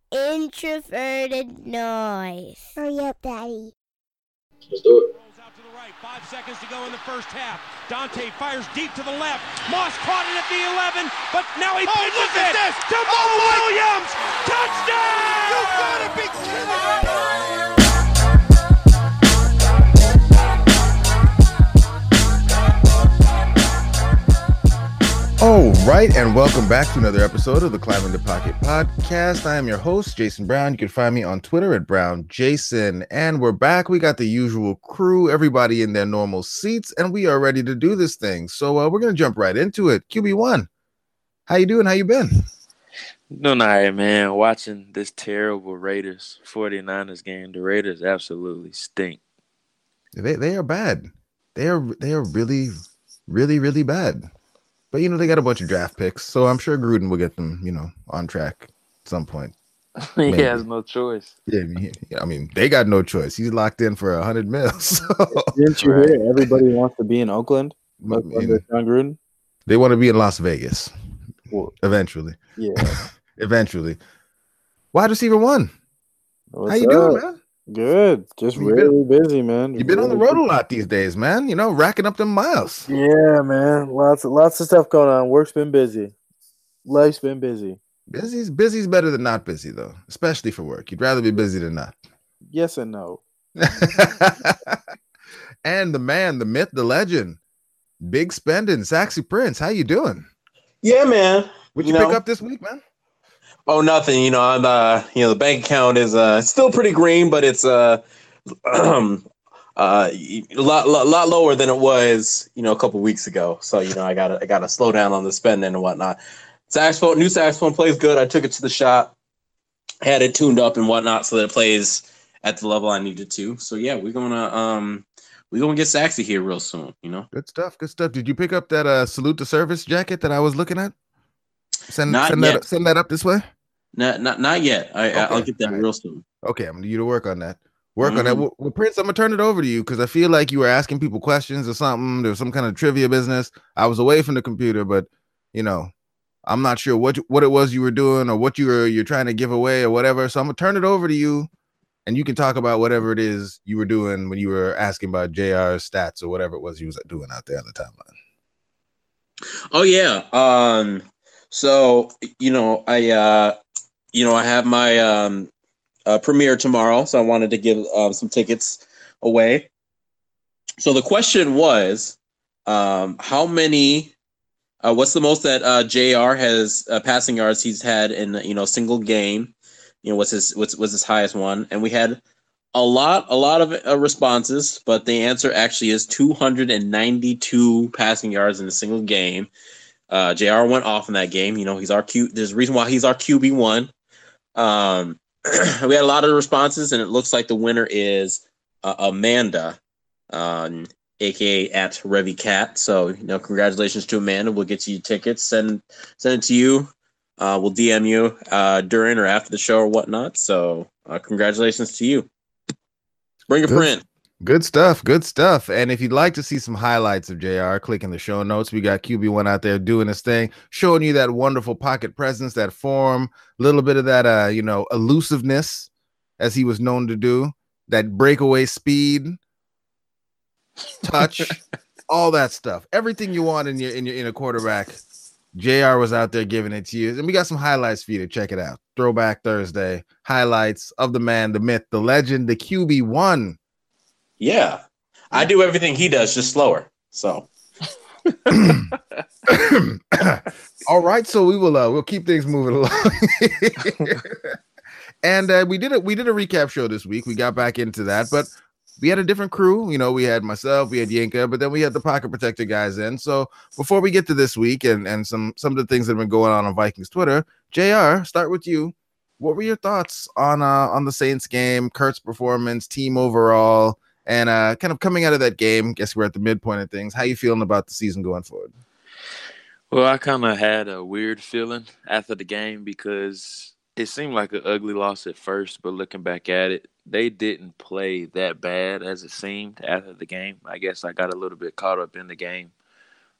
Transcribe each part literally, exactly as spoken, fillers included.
introverted noise. Hurry up, Daddy. Let's do it. Rolls out to the right. Five seconds to go in the first half. Dante fires deep to the left. Moss caught it at the eleven, but now he Oh, pitches look at it this. to Mo Oh, my- Williams. Touchdown! You gotta be kidding me! All right, and welcome back to another episode of the Climbing the Pocket podcast. I am your host, Jason Brown. You can find me on Twitter at Brown Jason, and we're back. We got the usual crew, everybody in their normal seats, and we are ready to do this thing. So uh, we're gonna jump right into it. Q B one, how you doing? How you been? Doing all right, man. Watching this terrible Raiders 49ers game. The Raiders absolutely stink. They they are bad. They are they are really, really, really bad. But, you know, they got a bunch of draft picks, so I'm sure Gruden will get them, you know, on track at some point. he Maybe. has no choice. Yeah, I mean, he- I mean, they got no choice. He's locked in for a hundred mils. So, Didn't you Right. hear everybody wants to be in Oakland? I Like mean, under John Gruden? they want to be in Las Vegas Well, eventually. yeah. Eventually. Wide receiver one. What's How you up? doing, man? Good. Just You really busy, man. You've been on the Really road a lot these days, man. You know, racking up them miles. busy. Yeah, man. Lots of lots of stuff going on. Work's been busy. Life's been busy. Busy's busy's better than not busy, though, especially for work. You'd rather be busy than not. Yes and no. And the man, the myth, the legend, Big Spendin', Saxy Prince. How you doing? Yeah, man. What you, You pick know. up this week, man? Oh, nothing. You know, I'm. Uh, you know, the bank account is uh still pretty green, but it's uh, uh, a lot, lot, lot lower than it was, you know, a couple weeks ago. So you know, I gotta, I gotta slow down on the spending and whatnot. Saxophone, new saxophone plays good. I took it to the shop, had it tuned up and whatnot, so that it plays at the level I needed to. So yeah, we're gonna um, we're gonna get Saxy here real soon. You know. Good stuff. Good stuff. Did you pick up that uh salute to service jacket that I was looking at? Send Not send yet. that send that up this way. Not, not, not yet. I, Okay, I'll get that all right. real soon. Okay, I'm gonna need you to work on that. Work on that. Mhm. Well, well, Prince, I'm gonna turn it over to you because I feel like you were asking people questions or something. There was some kind of trivia business. I was away from the computer, but you know, I'm not sure what you- what it was you were doing or what you were you're trying to give away or whatever. So I'm gonna turn it over to you, and you can talk about whatever it is you were doing when you were asking about J R's stats or whatever it was he was doing out there on the timeline. Oh yeah. Um. So you know, I uh, you know, I have my um, uh, premiere tomorrow, so I wanted to give um, some tickets away. So the question was, um, how many? Uh, what's the most that uh, J R has uh, passing yards he's had in you know single game? You know, what's his what's was his highest one? And we had a lot a lot of uh, responses, but the answer actually is two hundred ninety-two passing yards in a single game. Uh, J R went off in that game. You know, he's our Q. There's a reason why he's our Q B one. Um, we had a lot of responses, and it looks like the winner is uh, Amanda, um, aka at Revy Cat. So, you know, congratulations to Amanda. We'll get you tickets. Send send it to you. Uh, we'll D M you uh, during or after the show or whatnot. So, uh, congratulations to you. Bring a Good. print. Good stuff. Good stuff. And if you'd like to see some highlights of J R, click in the show notes. We got Q B one out there doing his thing, showing you that wonderful pocket presence, that form, a little bit of that, uh, you know, elusiveness, as he was known to do, that breakaway speed, touch, all that stuff. Everything you want in your in your in a quarterback. J R was out there giving it to you. And we got some highlights for you to check it out. Throwback Thursday, highlights of the man, the myth, the legend, the Q B one. Yeah, I do everything he does, just slower. So. All right, so we will uh, we'll keep things moving along. And uh, we did it. We did a recap show this week. We got back into that, but we had a different crew. You know, we had myself, we had Yinka, but then we had the Pocket Protector guys in. So before we get to this week and and some some of the things that have been going on on Vikings Twitter, J R, start with you. What were your thoughts on uh, on the Saints game, Kurt's performance, team overall? And uh, kind of coming out of that game, guess we're at the midpoint of things. How you feeling about the season going forward? Well, I kind of had a weird feeling after the game because it seemed like an ugly loss at first, but looking back at it, they didn't play that bad as it seemed after the game. I guess I got a little bit caught up in the game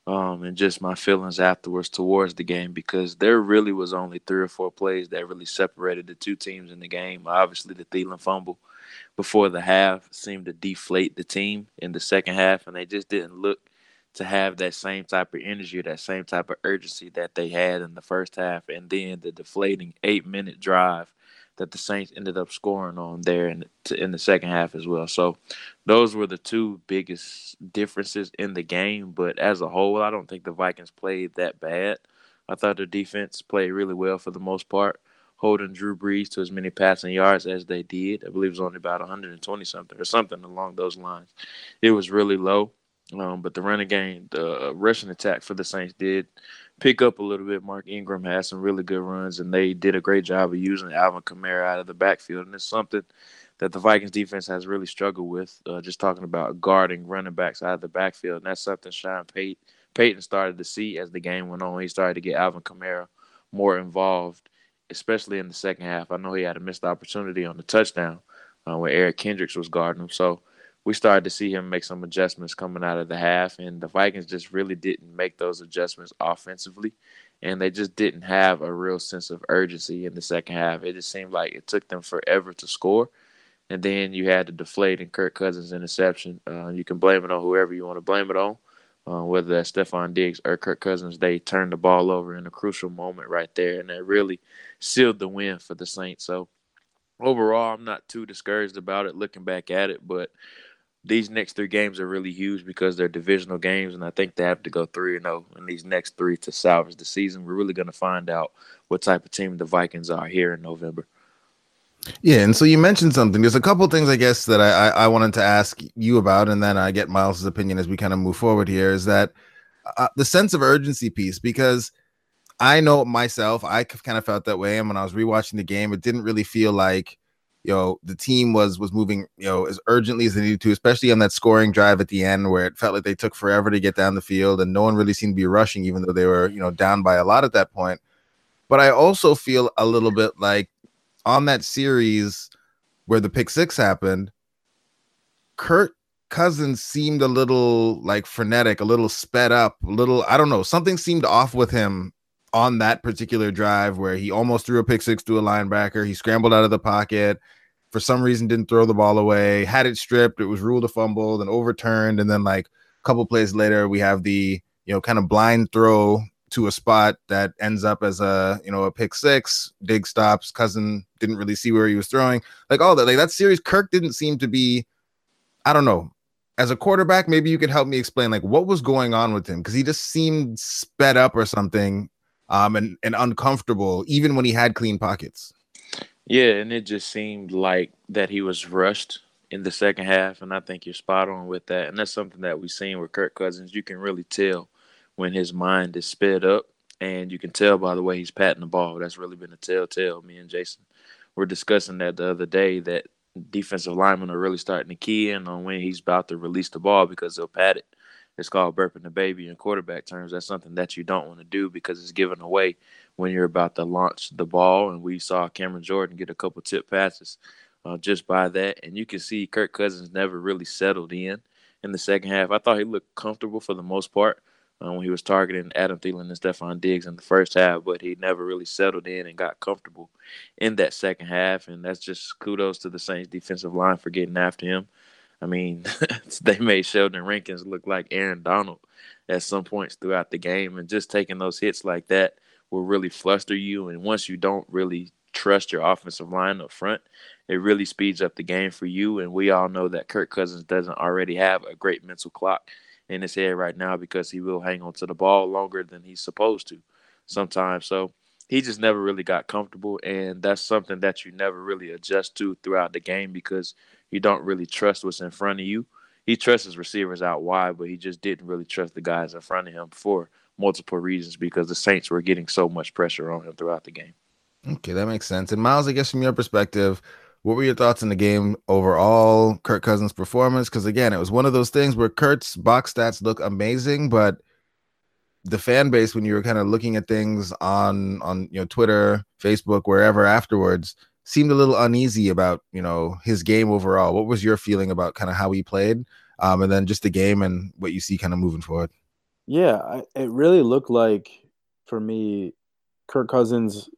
um, and just my feelings afterwards towards the game, because there really was only three or four plays that really separated the two teams in the game. Obviously, the Thielen fumble before the half seemed to deflate the team in the second half, and they just didn't look to have that same type of energy, that same type of urgency that they had in the first half. And then the deflating eight-minute drive that the Saints ended up scoring on there in the, in the second half as well. So those were the two biggest differences in the game. But as a whole, I don't think the Vikings played that bad. I thought their defense played really well for the most part, holding Drew Brees to as many passing yards as they did. I believe it was only about one hundred twenty something or something along those lines. It was really low. Um, but the running game, the rushing attack for the Saints did pick up a little bit. Mark Ingram had some really good runs, and they did a great job of using Alvin Kamara out of the backfield. And it's something that the Vikings defense has really struggled with, uh, just talking about guarding running backs out of the backfield. And that's something Sean Payton, Payton started to see as the game went on. He started to get Alvin Kamara more involved, especially in the second half. I know he had a missed opportunity on the touchdown uh, where Eric Kendricks was guarding him. So we started to see him make some adjustments coming out of the half, and the Vikings just really didn't make those adjustments offensively, and they just didn't have a real sense of urgency in the second half. It just seemed like it took them forever to score, and then you had the deflating Kirk Cousins interception. Uh, you can blame it on whoever you want to blame it on, uh, whether that's Stephon Diggs or Kirk Cousins. They turned the ball over in a crucial moment right there, and that really sealed the win for the Saints. So overall, I'm not too discouraged about it looking back at it, but these next three games are really huge because they're divisional games, and I think they have to go three and oh in these next three to salvage the season. We're really going to find out what type of team the Vikings are here in November. Yeah, and so you mentioned something. There's a couple of things, I guess, that I, I, I wanted to ask you about, and then I get Miles' opinion as we kind of move forward here, is that uh, the sense of urgency piece, because I know myself, I kind of felt that way, and when I was rewatching the game, it didn't really feel like, you know, the team was was moving, you know, as urgently as they needed to, especially on that scoring drive at the end where it felt like they took forever to get down the field and no one really seemed to be rushing, even though they were, you know, down by a lot at that point. But I also feel a little bit like on that series where the pick six happened, Kirk Cousins seemed a little like frenetic, a little sped up, a little, I don't know, something seemed off with him on that particular drive where he almost threw a pick six to a linebacker. He scrambled out of the pocket. For some reason, didn't throw the ball away, had it stripped. It was ruled a fumble, then overturned. And then like a couple plays later, we have the, you know, kind of blind throw to a spot that ends up as a, you know, a pick six. Diggs stops. Cousin didn't really see where he was throwing. Like all that, like that series, Kirk didn't seem to be, I don't know, as a quarterback, maybe you could help me explain like what was going on with him. Cause he just seemed sped up or something. Um, and, and uncomfortable, even when he had clean pockets. Yeah, and it just seemed like that he was rushed in the second half, and I think you're spot on with that. And that's something that we've seen with Kirk Cousins. You can really tell when his mind is sped up, and you can tell by the way he's patting the ball. That's really been a telltale. Me and Jason were discussing that the other day, that defensive linemen are really starting to key in on when he's about to release the ball because they'll pat it. It's called burping the baby in quarterback terms. That's something that you don't want to do because it's given away when you're about to launch the ball. And we saw Cameron Jordan get a couple tip passes uh, just by that. And you can see Kirk Cousins never really settled in in the second half. I thought he looked comfortable for the most part uh, when he was targeting Adam Thielen and Stephon Diggs in the first half, but he never really settled in and got comfortable in that second half. And that's just kudos to the Saints defensive line for getting after him. I mean, they made Sheldon Rankins look like Aaron Donald at some points throughout the game, and just taking those hits like that will really fluster you. And once you don't really trust your offensive line up front, it really speeds up the game for you. And we all know that Kirk Cousins doesn't already have a great mental clock in his head right now because he will hang on to the ball longer than he's supposed to sometimes. So he just never really got comfortable, and that's something that you never really adjust to throughout the game because you don't really trust what's in front of you. He trusts his receivers out wide, but he just didn't really trust the guys in front of him for multiple reasons because the Saints were getting so much pressure on him throughout the game. Okay, that makes sense. And Miles, I guess from your perspective, what were your thoughts on the game overall, Kirk Cousins' performance? Because again, it was one of those things where Kurt's box stats look amazing, but the fan base, when you were kind of looking at things on, on you know, Twitter, Facebook, wherever afterwards, seemed a little uneasy about, you know, his game overall. What was your feeling about kind of how he played, um, and then just the game and what you see kind of moving forward? Yeah, I, it really looked like for me, Kirk Cousins.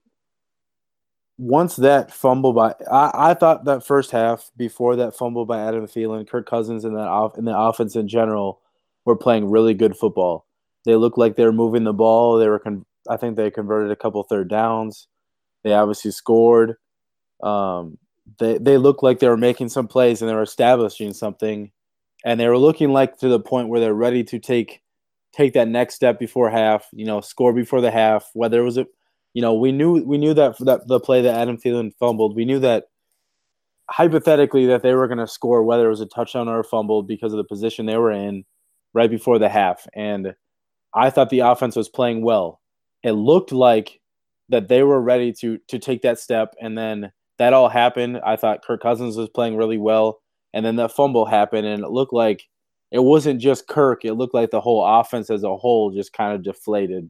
Once that fumble by, I, I thought that first half before that fumble by Adam Thielen, Kirk Cousins and that off and the offense in general were playing really good football. They looked like they were moving the ball. They were, con- I think they converted a couple third downs. They obviously scored. Um, they they looked like they were making some plays and they were establishing something, and they were looking like to the point where they're ready to take take that next step before half. You know, score before the half. Whether it was a, you know, we knew we knew that that the play that Adam Thielen fumbled, we knew that hypothetically that they were going to score whether it was a touchdown or a fumble because of the position they were in right before the half. And I thought the offense was playing well. It looked like that they were ready to to take that step, and then that all happened. I thought Kirk Cousins was playing really well, and then that fumble happened, and it looked like it wasn't just Kirk. It looked like the whole offense as a whole just kind of deflated.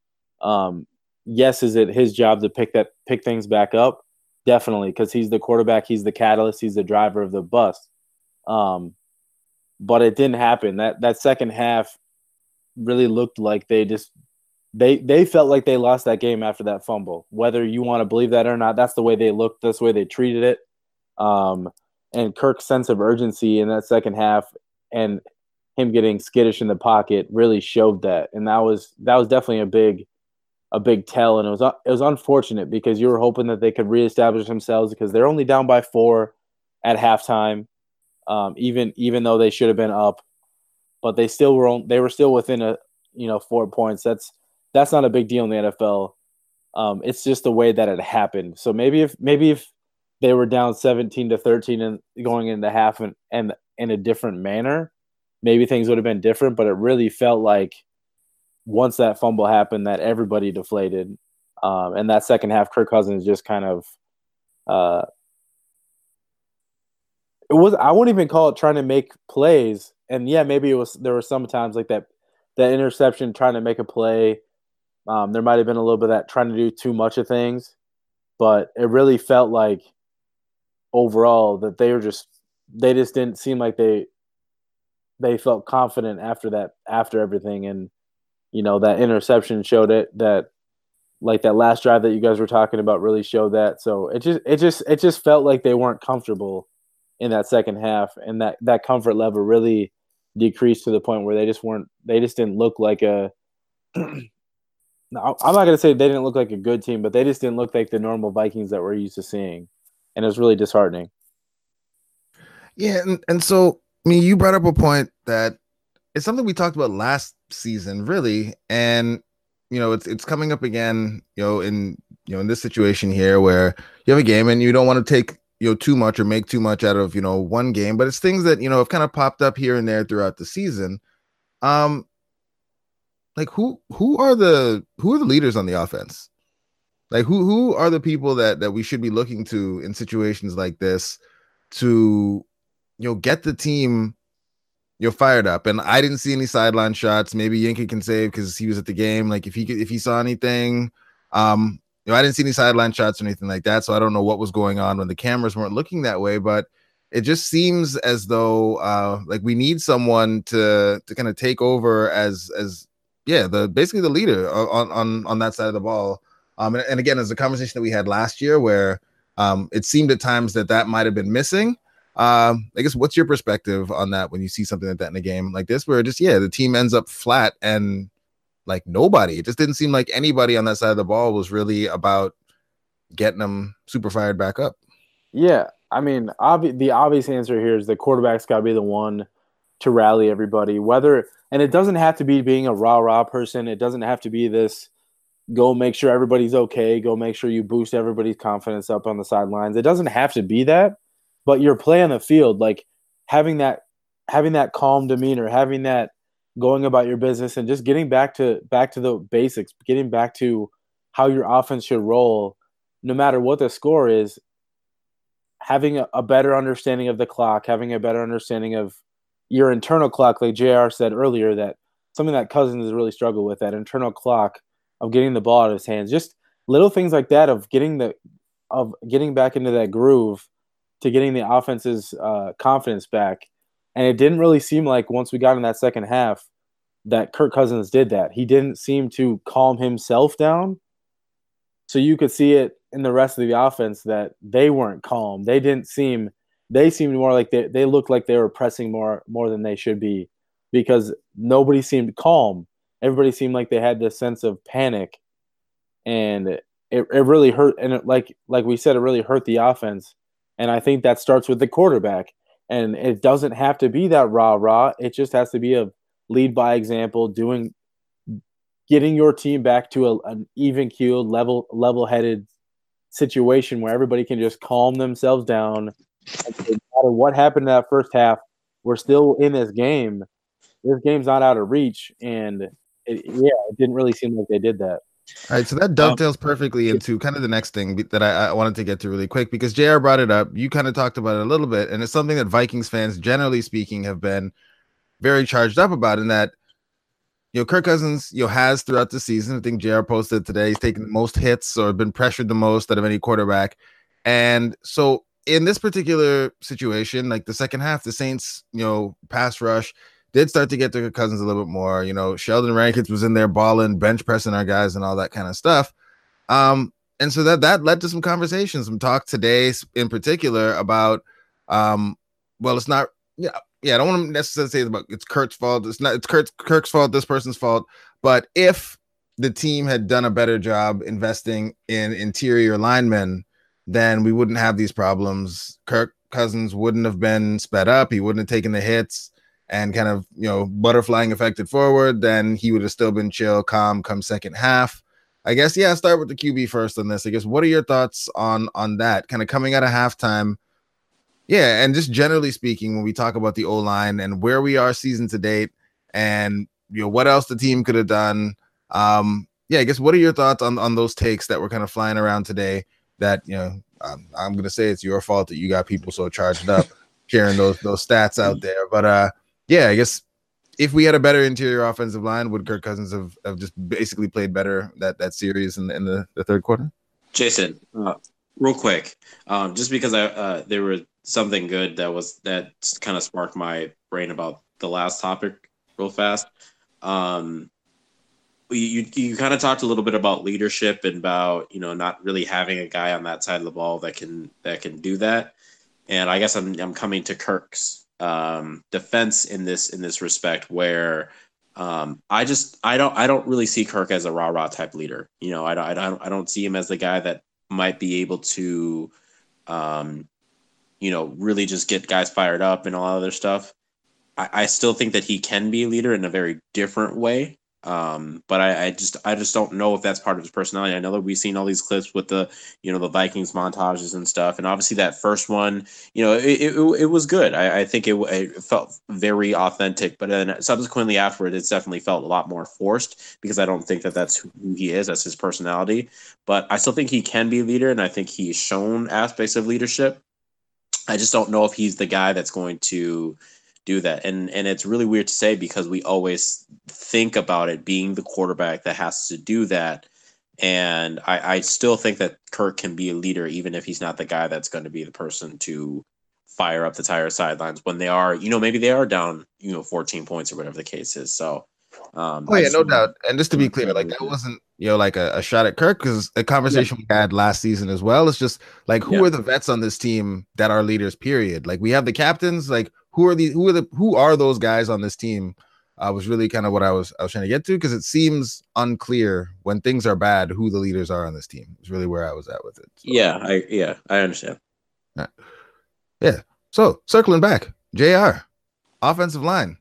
Um, yes, is it his job to pick that pick things back up? Definitely, because he's the quarterback, he's the catalyst, he's the driver of the bus. Um, but it didn't happen. That that second half really looked like they just they they felt like they lost that game after that fumble. Whether you want to believe that or not, that's the way they looked. That's the way they treated it. Um, and Kirk's sense of urgency in that second half and him getting skittish in the pocket really showed that. And that was that was definitely a big a big tell. And it was it was unfortunate because you were hoping that they could reestablish themselves because they're only down by four at halftime. Um, even even though they should have been up, but they still were on, they were still within a you know four points. That's that's not a big deal in the N F L. Um, it's just the way that it happened. So maybe if maybe if they were down seventeen to thirteen and going into half and, and in a different manner, maybe things would have been different. But it really felt like once that fumble happened, that everybody deflated. Um, and that second half, Kirk Cousins just kind of uh, it was I wouldn't even call it trying to make plays. And yeah, maybe it was there were some times like that that interception trying to make a play. Um, there might have been a little bit of that trying to do too much of things, but it really felt like overall that they were just they just didn't seem like they they felt confident after that after everything. And you know that interception showed it, that like that last drive that you guys were talking about really showed that. So it just it just it just felt like they weren't comfortable in that second half, and that that comfort level really decreased to the point where they just weren't they just didn't look like a No, I'm not going to say they didn't look like a good team, but they just didn't look like the normal Vikings that we're used to seeing. And it was really disheartening. Yeah, and, and so, I mean, you brought up a point that it's something we talked about last season, really. And, you know, it's it's coming up again, you know, in you know, in this situation here where you have a game and you don't want to take, you know, too much or make too much out of, you know, one game, but it's things that, you know, have kind of popped up here and there throughout the season. Um, Like who who are the who are the leaders on the offense? Like who who are the people that that we should be looking to in situations like this to you know get the team you know fired up? And I didn't see any sideline shots. Maybe Yankee can save because he was at the game. Like if he could, if he saw anything, um, you know I didn't see any sideline shots or anything like that. So I don't know what was going on when the cameras weren't looking that way. But it just seems as though uh, like we need someone to to kind of take over as as yeah, the basically the leader on on on that side of the ball. Um, and, and again, it's a conversation that we had last year where um, it seemed at times that that might have been missing. Um, I guess what's your perspective on that when you see something like that in a game like this, where just yeah, the team ends up flat and like nobody. It just didn't seem like anybody on that side of the ball was really about getting them super fired back up. Yeah, I mean, obvi- the obvious answer here is the quarterback's got to be the one to rally everybody. Whether and it doesn't have to be being a rah rah person. It doesn't have to be this go make sure everybody's okay. Go make sure you boost everybody's confidence up on the sidelines. It doesn't have to be that, but your play on the field, like having that having that calm demeanor, having that going about your business, and just getting back to back to the basics, getting back to how your offense should roll, no matter what the score is. Having a, a better understanding of the clock, having a better understanding of your internal clock, like J R said earlier, that something that Cousins has really struggled with, that internal clock of getting the ball out of his hands, just little things like that of getting the of getting back into that groove to getting the offense's uh, confidence back. And it didn't really seem like once we got in that second half that Kirk Cousins did that. He didn't seem to calm himself down. So you could see it in the rest of the offense that they weren't calm. They didn't seem they seemed more like they they looked like they were pressing more more than they should be because nobody seemed calm. Everybody seemed like they had this sense of panic, and it, it really hurt. And it, like like we said, it really hurt the offense. And I think that starts with the quarterback. And it doesn't have to be that rah rah. It just has to be a lead by example, doing getting your team back to a, an even keeled, level level headed situation where everybody can just calm themselves down. And no matter what happened in that first half, we're still in this game. This game's not out of reach, and it, yeah, it didn't really seem like they did that. All right, so that dovetails perfectly into kind of the next thing that I, I wanted to get to really quick because J R brought it up. You kind of talked about it a little bit, and it's something that Vikings fans, generally speaking, have been very charged up about. In that, you know, Kirk Cousins, you know, has throughout the season. I think J R posted today he's taken the most hits or been pressured the most out of any quarterback, and so in this particular situation, like the second half, the Saints, you know, pass rush did start to get to Kirk Cousins a little bit more. You know, Sheldon Rankins was in there balling, bench pressing our guys and all that kind of stuff. Um, and so that that led to some conversations, some talk today in particular about, um, well, it's not, yeah, yeah, I don't want to necessarily say it's about it's Kirk's fault. It's not, it's Kirk's, Kirk's fault, this person's fault. But if the team had done a better job investing in interior linemen, then we wouldn't have these problems. Kirk Cousins wouldn't have been sped up. He wouldn't have taken the hits and kind of, you know, butterflying affected forward. Then he would have still been chill, calm come second half. I guess, yeah, I'll start with the Q B first on this. I guess, what are your thoughts on on that? Kind of coming out of halftime. Yeah, and just generally speaking, when we talk about the O-line and where we are season to date and, you know, what else the team could have done. Um, yeah, I guess, what are your thoughts on, on those takes that were kind of flying around today that, you know, um, I'm going to say it's your fault that you got people so charged up sharing those those stats out there. But, uh, yeah, I guess if we had a better interior offensive line, would Kirk Cousins have, have just basically played better that, that series in the, in the, the third quarter? Jason, uh, real quick, um, just because I uh, there was something good that was that kind of sparked my brain about the last topic real fast. Um, you you kind of talked a little bit about leadership and about, you know, not really having a guy on that side of the ball that can that can do that. And I guess I'm I'm coming to Kirk's um, defense in this in this respect, where um, I just I don't I don't really see Kirk as a rah rah type leader. You know, I don't I don't I don't see him as the guy that might be able to, um, you know, really just get guys fired up and all other stuff. I, I still think that he can be a leader in a very different way. Um, but I, I just I just don't know if that's part of his personality. I know that we've seen all these clips with the, you know, the Vikings montages and stuff, and obviously that first one, you know, it it, it was good. I, I think it, it felt very authentic, but then subsequently afterward, it's definitely felt a lot more forced because I don't think that that's who he is, that's his personality. But I still think he can be a leader, and I think he's shown aspects of leadership. I just don't know if he's the guy that's going to do that. And and it's really weird to say because we always think about it being the quarterback that has to do that. And I, I still think that Kirk can be a leader, even if he's not the guy that's going to be the person to fire up the entire sidelines when they are, you know, maybe they are down, you know, fourteen points or whatever the case is. So, um, oh, yeah, no doubt. And just to be clear, like that wasn't, you know, like a, a shot at Kirk, because a conversation yeah. we had last season as well. It's just like, who yeah. are the vets on this team that are leaders, period? Like we have the captains, like, Who are these? Who are the? Who are those guys on this team? Uh, was really kind of what I was I was trying to get to, because it seems unclear when things are bad who the leaders are on this team. Is really where I was at with it. So, yeah, I yeah I understand. Yeah. yeah. So circling back, J R, offensive line.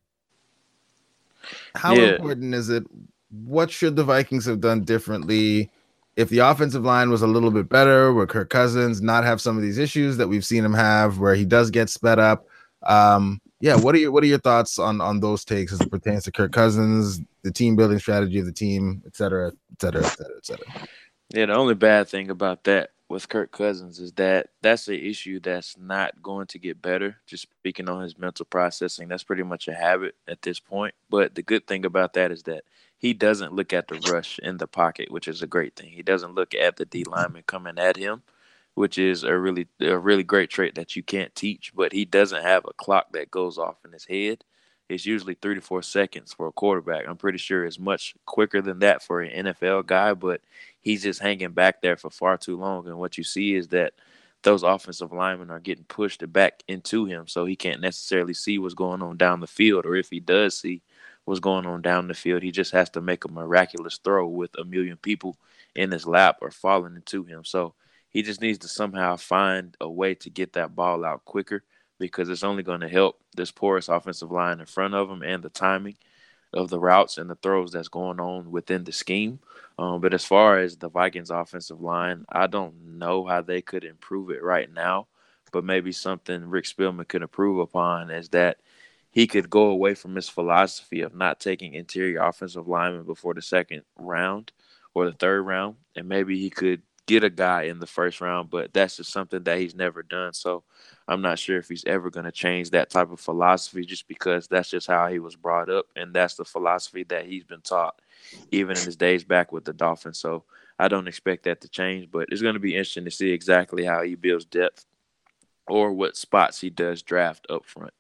How yeah. important is it? What should the Vikings have done differently? If the offensive line was a little bit better, where Kirk Cousins not have some of these issues that we've seen him have, where he does get sped up. Um, yeah, what are your what are your thoughts on on those takes as it pertains to Kirk Cousins, the team building strategy of the team, et cetera, et cetera, et cetera, et cetera? Yeah, the only bad thing about that with Kirk Cousins is that that's an issue that's not going to get better. Just speaking on his mental processing, that's pretty much a habit at this point. But the good thing about that is that he doesn't look at the rush in the pocket, which is a great thing. He doesn't look at the D lineman coming at him, which is a really a really great trait that you can't teach. But he doesn't have a clock that goes off in his head. it's usually three to four seconds for a quarterback. I'm pretty sure it's much quicker than that for an N F L guy, but he's just hanging back there for far too long. And what you see is that those offensive linemen are getting pushed back into him, so he can't necessarily see what's going on down the field, or if he does see what's going on down the field, he just has to make a miraculous throw with a million people in his lap or falling into him. So he just needs to somehow find a way to get that ball out quicker, because it's only going to help this porous offensive line in front of him and the timing of the routes and the throws that's going on within the scheme. Um, but as far as the Vikings offensive line, I don't know how they could improve it right now, but maybe something Rick Spielman could improve upon is that he could go away from his philosophy of not taking interior offensive linemen before the second round or the third round, and maybe he could get a guy in the first round, but that's just something that he's never done. So I'm not sure if he's ever going to change that type of philosophy, just because that's just how he was brought up, and that's the philosophy that he's been taught even in his days back with the Dolphins. So I don't expect that to change, but it's going to be interesting to see exactly how he builds depth or what spots he does draft up front.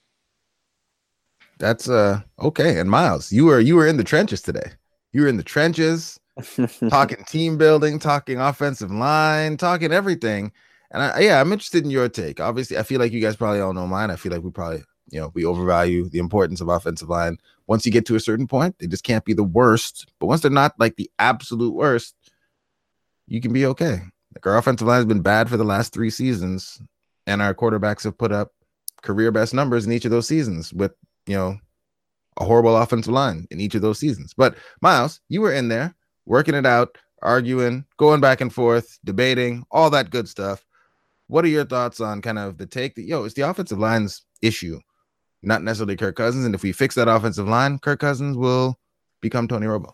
That's uh okay. And Miles, you were you were in the trenches today. You were in the trenches, talking team building, talking offensive line, talking everything. And I, yeah, I'm interested in your take. Obviously, I feel like you guys probably all know mine. I feel like we probably, you know, we overvalue the importance of offensive line. Once you get to a certain point, they just can't be the worst. But once they're not like the absolute worst, you can be okay. Like, our offensive line has been bad for the last three seasons, and our quarterbacks have put up career best numbers in each of those seasons with, you know, a horrible offensive line in each of those seasons. But Miles, you were in there working it out, arguing, going back and forth, debating, all that good stuff. What are your thoughts on kind of the take that, yo, it's the offensive line's issue, not necessarily Kirk Cousins? And if we fix that offensive line, Kirk Cousins will become Tony Romo.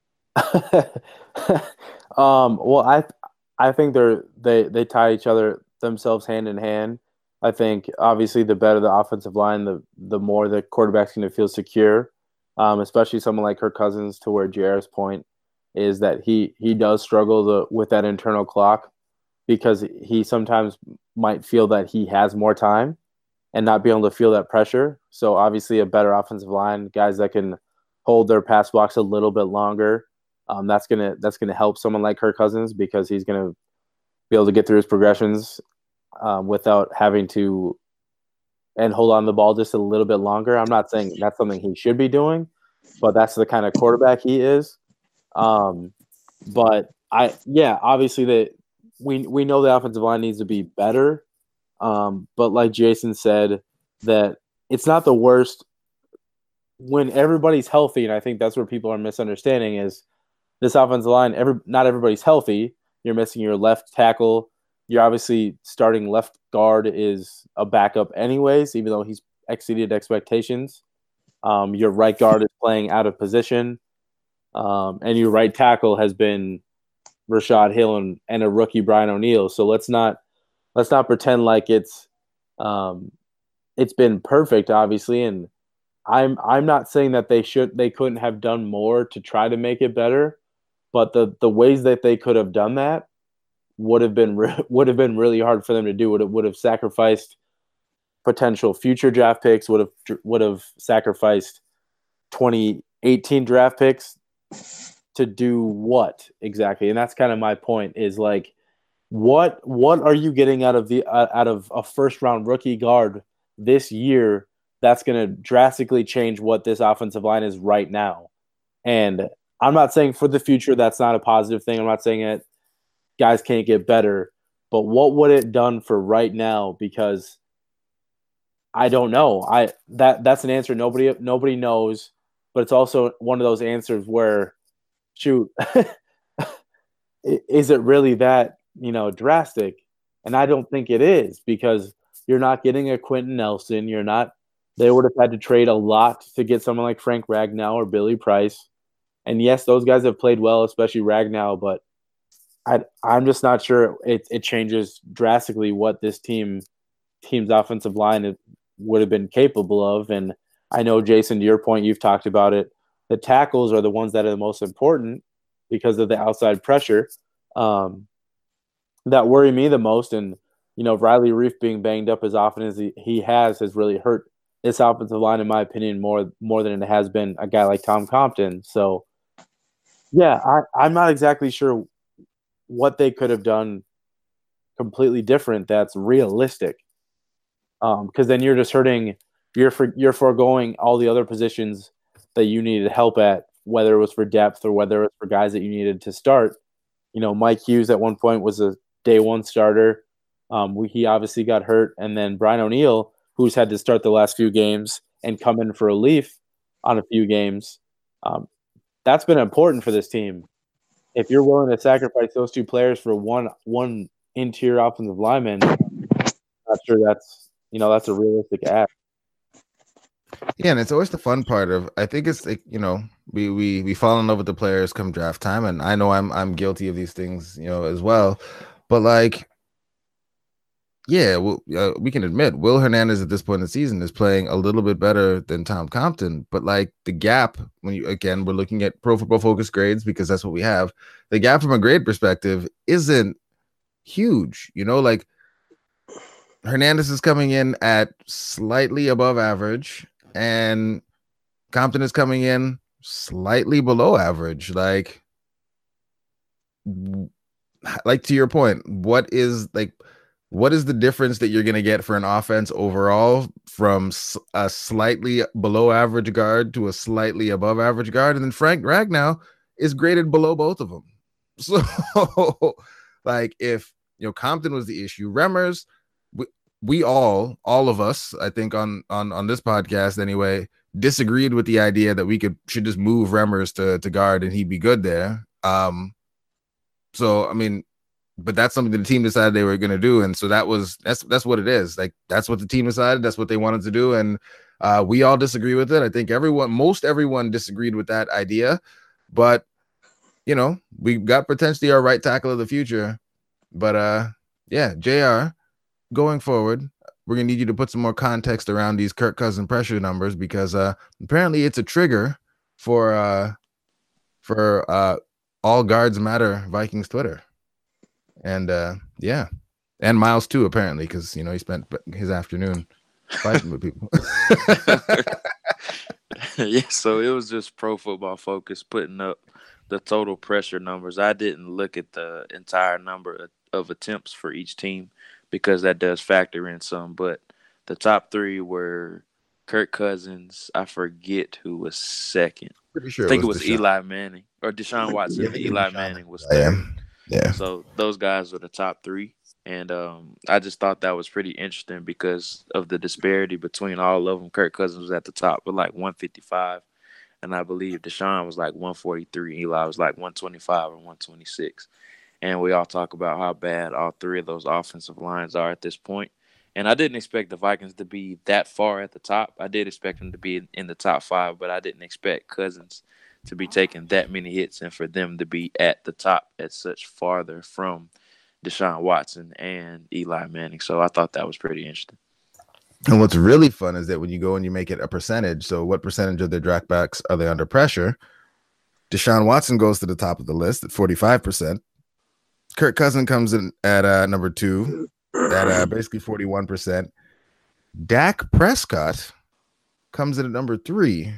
um, well, I I think they're they they tie each other themselves hand in hand. I think obviously the better the offensive line, the the more the quarterback's going to feel secure, um, especially someone like Kirk Cousins, to where Jair's point is that he he does struggle the, with that internal clock, because he sometimes might feel that he has more time and not be able to feel that pressure. So obviously a better offensive line, guys that can hold their pass blocks a little bit longer, um, that's gonna that's gonna help someone like Kirk Cousins, because he's gonna be able to get through his progressions um, without having to and hold on the ball just a little bit longer. I'm not saying that's something he should be doing, but that's the kind of quarterback he is. Um, but I, yeah, obviously that we we know the offensive line needs to be better. Um, but like Jason said, that it's not the worst when everybody's healthy, and I think that's where people are misunderstanding is this offensive line. Every not everybody's healthy. You're missing your left tackle. You're obviously starting left guard is a backup anyways, even though he's exceeded expectations. Um, your right guard is playing out of position. Um, and your right tackle has been Rashad Hill and, and a rookie Brian O'Neill. So let's not let's not pretend like it's um, it's been perfect, obviously. And I'm I'm not saying that they should they couldn't have done more to try to make it better, but the the ways that they could have done that would have been re- would have been really hard for them to do. Would have would have sacrificed potential future draft picks. Would have would have sacrificed twenty eighteen draft picks. To do what exactly? And that's kind of my point is like, what what are you getting out of the uh, out of a first round rookie guard this year that's going to drastically change what this offensive line is right now? And I'm not saying for the future that's not a positive thing. I'm not saying that guys can't get better, but what would it done for right now? Because I don't know. I that that's an answer nobody nobody knows, but it's also one of those answers where, shoot, is it really that, you know, drastic? And I don't think it is, because you're not getting a Quentin Nelson. You're not. They would have had to trade a lot to get someone like Frank Ragnow or Billy Price. And yes, those guys have played well, especially Ragnow, but I, I'm just not sure it, it changes drastically what this team team's offensive line would have been capable of. And I know, Jason, to your point, you've talked about it. The tackles are the ones that are the most important because of the outside pressure um, that worry me the most. And, you know, Riley Reiff being banged up as often as he, he has has really hurt this offensive line, in my opinion, more more than it has been a guy like Tom Compton. So, yeah, I, I'm not exactly sure what they could have done completely different that's realistic. Because um, then you're just hurting, you're for, you're foregoing all the other positions that you needed help at, whether it was for depth or whether it was for guys that you needed to start. You know, Mike Hughes at one point was a day one starter. Um, we, he obviously got hurt, and then Brian O'Neill, who's had to start the last few games and come in for relief on a few games. Um, that's been important for this team. If you're willing to sacrifice those two players for one one interior offensive lineman, I'm not sure that's you know that's a realistic ask. Yeah, and it's always the fun part of. I think it's like you know we we we fall in love with the players come draft time, and I know I'm I'm guilty of these things you know as well, but like. Yeah, well, uh, we can admit Will Hernandez at this point in the season is playing a little bit better than Tom Compton, but like the gap when you again we're looking at Pro Football Focus grades because that's what we have. The gap from a grade perspective isn't huge, you know. Like Hernandez is coming in at slightly above average, and Compton is coming in slightly below average. Like, like to your point, what is like. What is the difference that you're going to get for an offense overall from a slightly below average guard to a slightly above average guard? And then Frank Ragnow is graded below both of them. So, like, if, you know, Compton was the issue, Remmers, we, we all, all of us, I think on, on, on this podcast anyway, disagreed with the idea that we could should just move Remmers to, to guard and he'd be good there. Um, so, I mean, but that's something that the team decided they were going to do. And so that was, that's, that's what it is. Like, that's what the team decided. That's what they wanted to do. And uh, we all disagree with it. I think everyone, most everyone disagreed with that idea, but you know, we got potentially our right tackle of the future, but uh, yeah, J R going forward, we're going to need you to put some more context around these Kirk Cousins pressure numbers, because uh, apparently it's a trigger for, uh, for uh, All Guards Matter Vikings Twitter. And uh, yeah, and Miles too, apparently, because you know he spent his afternoon fighting with people. Yeah, so it was just Pro Football Focus putting up the total pressure numbers. I didn't look at the entire number of attempts for each team because that does factor in some. But the top three were Kirk Cousins. I forget who was second. Pretty sure I think it it was, was Deshaun. Eli Manning or Deshaun Watson. Yeah, Eli Deshaun. Manning was I third. am. Yeah. So those guys are the top three. And um, I just thought that was pretty interesting because of the disparity between all of them. Kirk Cousins was at the top with like one fifty-five. And I believe Deshaun was like one forty-three. Eli was like one twenty-five or one twenty-six. And we all talk about how bad all three of those offensive lines are at this point. And I didn't expect the Vikings to be that far at the top. I did expect them to be in the top five, but I didn't expect Cousins to be taking that many hits and for them to be at the top at such farther from Deshaun Watson and Eli Manning. So I thought that was pretty interesting. And what's really fun is that when you go and you make it a percentage, so what percentage of their dropbacks are they under pressure? Deshaun Watson goes to the top of the list at forty-five percent. Kirk Cousins comes in at uh, number two at uh, basically forty-one percent. Dak Prescott comes in at number three.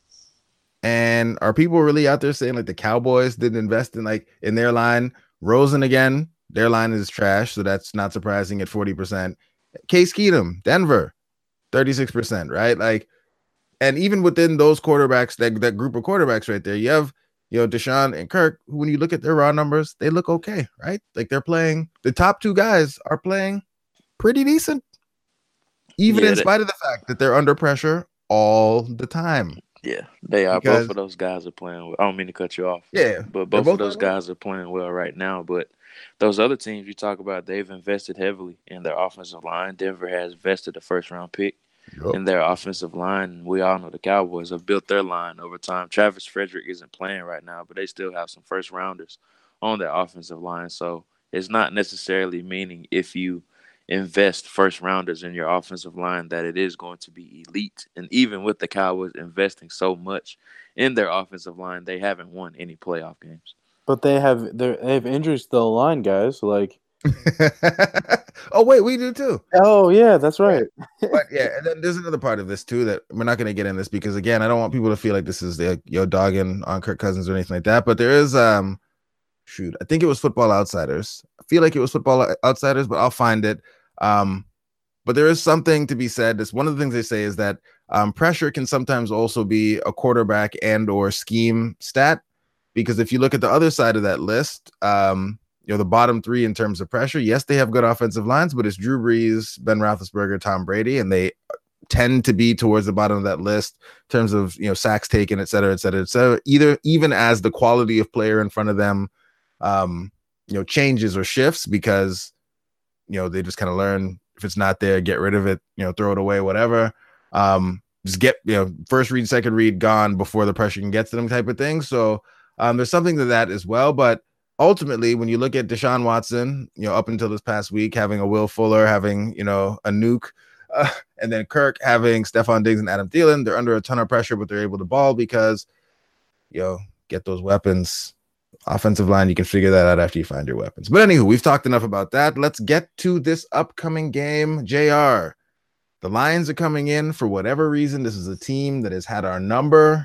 And are people really out there saying like the Cowboys didn't invest in like in their line? Rosen again, their line is trash, so that's not surprising at forty percent. Case Keenum, Denver, thirty-six percent, right? Like, and even within those quarterbacks, that, that group of quarterbacks right there, you have, you know, Deshaun and Kirk, who, when you look at their raw numbers, they look okay, right? Like they're playing, the top two guys are playing pretty decent, even Yeah, in that- spite of the fact that they're under pressure all the time. Yeah, they are. Because- both of those guys are playing well. I don't mean to cut you off. Yeah, But they're both, both of those playing well. guys are playing well right now. But those other teams you talk about, they've invested heavily in their offensive line. Denver has invested a first-round pick Yup. in their offensive line. We all know the Cowboys have built their line over time. Travis Frederick isn't playing right now, but they still have some first-rounders on their offensive line. So it's not necessarily meaning if you invest first rounders in your offensive line that it is going to be elite. And even with the Cowboys investing so much in their offensive line, they haven't won any playoff games. But they have they have injuries to the line, guys. Like Oh wait, we do too. Oh yeah, that's right. But yeah, and then there's another part of this too that we're not going to get in this because again, I don't want people to feel like this is the yo dogging on Kirk Cousins or anything like that. But there is um, shoot, I think it was Football Outsiders. I feel like it was Football Outsiders, but I'll find it. Um, but there is something to be said. This one of the things they say is that um, pressure can sometimes also be a quarterback and or scheme stat. Because if you look at the other side of that list, um, you know, the bottom three in terms of pressure, yes, they have good offensive lines, but it's Drew Brees, Ben Roethlisberger, Tom Brady, and they tend to be towards the bottom of that list in terms of, you know, sacks taken, et cetera, et cetera, et cetera. Either, even as the quality of player in front of them, um, you know, changes or shifts because, you know, they just kind of learn if it's not there, get rid of it, you know, throw it away, whatever. Um, just get, you know, first read, second read gone before the pressure can get to them type of thing. So, Um, there's something to that as well, but ultimately, when you look at Deshaun Watson, you know, up until this past week, having a Will Fuller, having, you know, a nuke, uh, and then Kirk having Stephon Diggs and Adam Thielen, they're under a ton of pressure, but they're able to ball because, you know, get those weapons. Offensive line, you can figure that out after you find your weapons. But anywho, we've talked enough about that. Let's get to this upcoming game. J R, the Lions are coming in for whatever reason. This is a team that has had our number.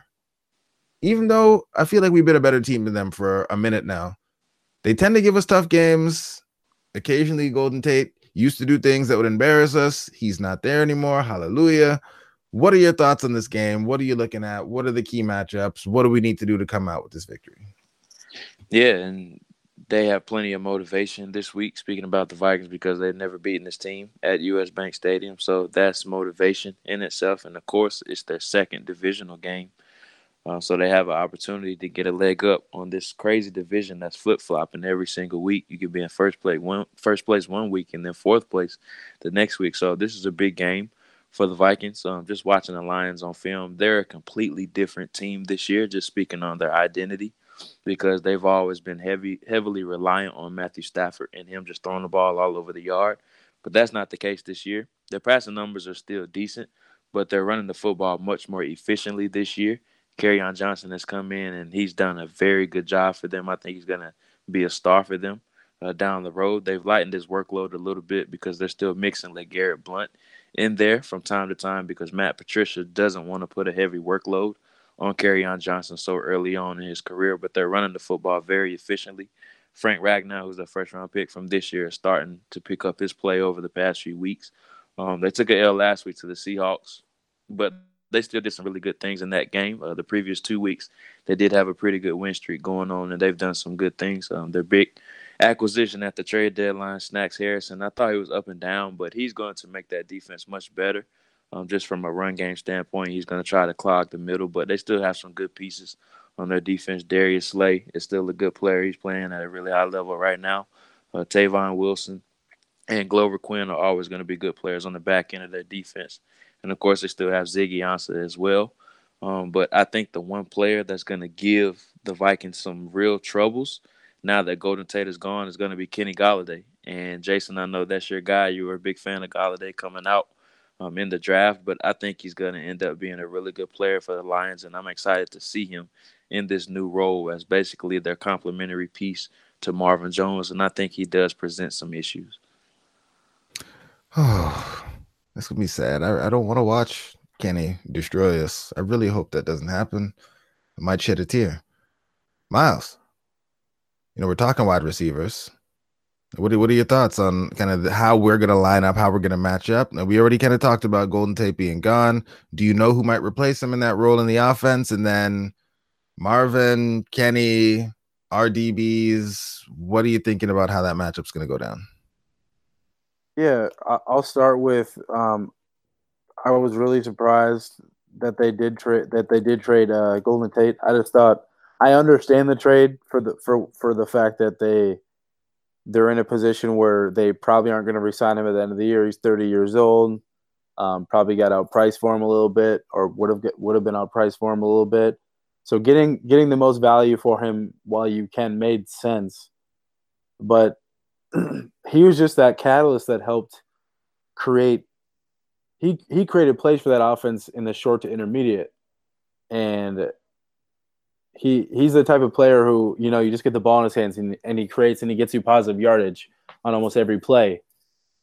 Even though I feel like we've been a better team than them for a minute now, they tend to give us tough games. Occasionally, Golden Tate used to do things that would embarrass us. He's not there anymore. Hallelujah. What are your thoughts on this game? What are you looking at? What are the key matchups? What do we need to do to come out with this victory? Yeah, and they have plenty of motivation this week, speaking about the Vikings, because they've never beaten this team at U S Bank Stadium. So that's motivation in itself. And, of course, it's their second divisional game. Uh, so they have an opportunity to get a leg up on this crazy division that's flip-flopping every single week. You could be in first place one first place one week and then fourth place the next week. So this is a big game for the Vikings. Um, just watching the Lions on film, they're a completely different team this year, just speaking on their identity, because they've always been heavy, heavily reliant on Matthew Stafford and him just throwing the ball all over the yard. But that's not the case this year. Their passing numbers are still decent, but they're running the football much more efficiently this year. Kerryon Johnson has come in, and he's done a very good job for them. I think he's going to be a star for them uh, down the road. They've lightened his workload a little bit because they're still mixing LeGarrette Blount in there from time to time because Matt Patricia doesn't want to put a heavy workload on Kerryon Johnson so early on in his career, but they're running the football very efficiently. Frank Ragnow, who's a first-round pick from this year, is starting to pick up his play over the past few weeks. Um, they took an L last week to the Seahawks, but they still did some really good things in that game. Uh, the previous two weeks, they did have a pretty good win streak going on, and they've done some good things. Um, their big acquisition at the trade deadline, Snacks Harrison, I thought he was up and down, but he's going to make that defense much better. Um, just from a run game standpoint, he's going to try to clog the middle, but they still have some good pieces on their defense. Darius Slay is still a good player. He's playing at a really high level right now. Uh, Tavon Wilson and Glover Quinn are always going to be good players on the back end of their defense. And, of course, they still have Ziggy Ansah as well. Um, but I think the one player that's going to give the Vikings some real troubles now that Golden Tate is gone is going to be Kenny Golladay. And, Jason, I know that's your guy. You were a big fan of Golladay coming out um, in the draft. But I think he's going to end up being a really good player for the Lions. And I'm excited to see him in this new role as basically their complementary piece to Marvin Jones. And I think he does present some issues. Oh. That's gonna be sad. I, I don't want to watch Kenny destroy us. I really hope that doesn't happen. I might shed a tear. Miles, you know, we're talking wide receivers. What are, what are your thoughts on kind of how we're gonna line up, how we're gonna match up? Now, we already kind of talked about Golden Tate being gone. Do you know who might replace him in that role in the offense? And then Marvin, Kenny, R D Bs. What are you thinking about how that matchup's gonna go down? Yeah, I'll start with. Um, I was really surprised that they did trade that they did trade uh, Golden Tate. I just thought I understand the trade for the for for the fact that they they're in a position where they probably aren't going to re-sign him at the end of the year. He's thirty years old. Um, probably got outpriced for him a little bit, or would have would have been outpriced for him a little bit. So getting getting the most value for him while you can made sense, but he was just that catalyst that helped create. He he created plays for that offense in the short to intermediate, and he he's the type of player who, you know, you just get the ball in his hands and, and he creates and he gets you positive yardage on almost every play.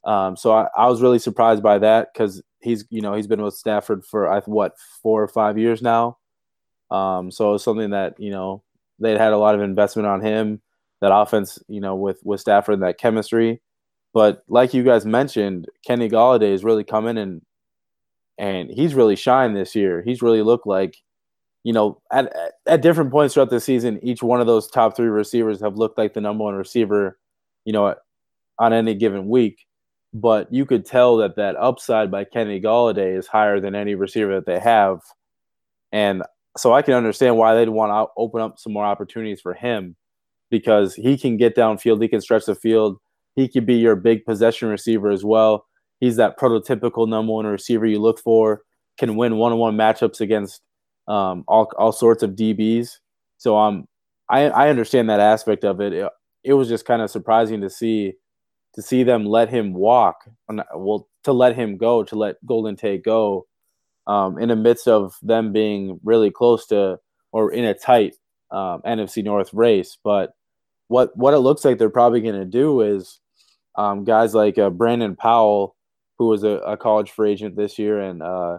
Um, so I, I was really surprised by that because he's, you know, he's been with Stafford for I what four or five years now. Um, so it was something that, you know, they'd had a lot of investment on him, that offense, you know, with with Stafford and that chemistry. But like you guys mentioned, Kenny Golladay is really coming and and he's really shined this year. He's really looked like, you know, at at different points throughout the season, each one of those top three receivers have looked like the number one receiver, you know, on any given week. But you could tell that that upside by Kenny Golladay is higher than any receiver that they have. And so I can understand why they'd want to open up some more opportunities for him, because he can get downfield, he can stretch the field, he could be your big possession receiver as well. He's that prototypical number one receiver you look for, can win one-on-one matchups against um, all all sorts of D Bs. So um, I I understand that aspect of it. It, it was just kind of surprising to see to see them let him walk, well, to let him go, to let Golden Tate go, um, in the midst of them being really close to or in a tight um, N F C North race. But what what it looks like they're probably going to do is um, guys like uh, Brandon Powell, who was a, a college free agent this year, and uh,